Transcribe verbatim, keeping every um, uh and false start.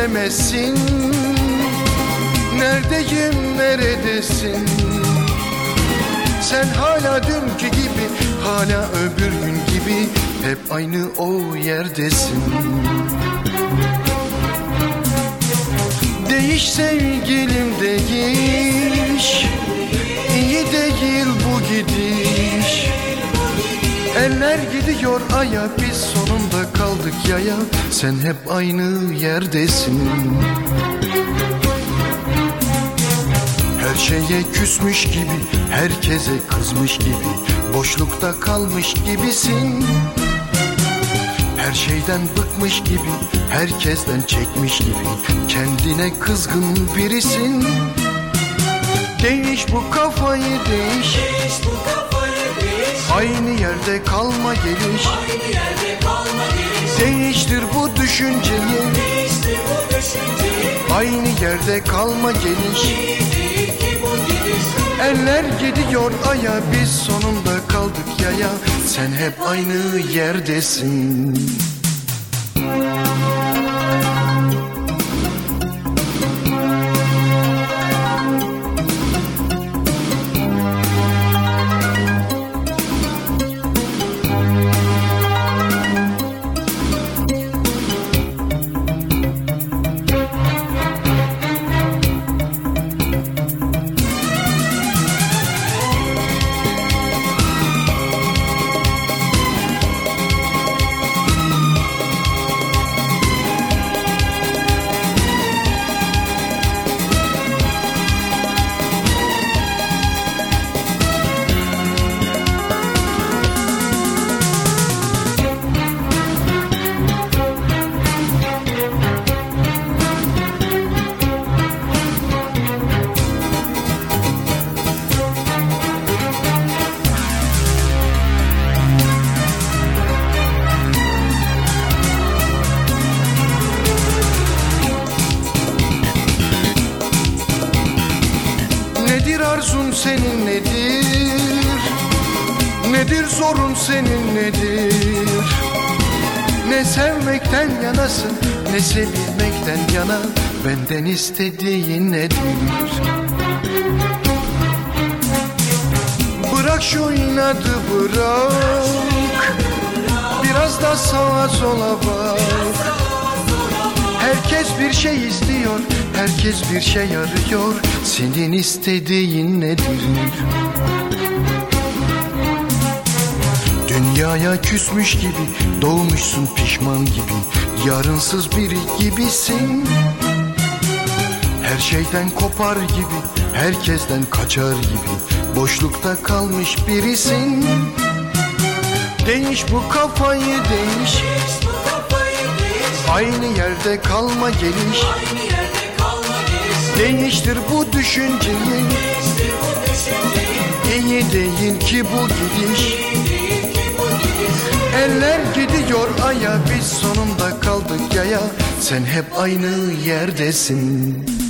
bilemezsin. Neredeyim, neredesin? Sen hala dünkü gibi, hala öbür gün gibi, hep aynı o yerdesin. Değiş sevgilim, değiş. İyi değil bu gidiş. Eller gidiyor aya, biz sonunda kaldık yaya. Sen hep aynı yerdesin. Her şeye küsmüş gibi, herkese kızmış gibi, boşlukta kalmış gibisin. Her şeyden bıkmış gibi, herkesten çekmiş gibi, kendine kızgın birisin. Değiş bu kafayı, değiş. Değiş bu kafayı, değiş. Aynı yerde kalma, geliş. Aynı yerde kalma, geliş. Değiştir bu düşünceyi. Değiştir bu düşünceyi. Aynı yerde kalma, geliş. İyi değil ki bu gidiş. Eller gidiyor aya, biz sonunda kaldık yaya. Sen hep aynı yerdesin. Nedir arzun senin, nedir? Nedir zorun senin, nedir? Ne sevmekten yanasın, ne sevilmekten yana, benden istediğin nedir? Bırak şu inadı, bırak. Biraz da sağa sola bak. Herkes bir şey istiyor, herkes bir şey arıyor. Senin istediğin nedir? Dünyaya küsmüş gibi, doğmuşsun pişman gibi, yarınsız biri gibisin. Her şeyden kopar gibi, herkesten kaçar gibi, boşlukta kalmış birisin. Değiş bu kafayı, değiş. Değiş bu kafayı, değiş. Aynı yerde kalma, geliş. Aynı yerde kalma, geliş. Değiştir bu düşünceyi. Değiştir bu düşünceyi. İyi değil ki bu gidiş. İyi değil ki bu gidiş. Eller gidiyor aya, biz sonunda kaldık yaya. Sen hep aynı yerdesin.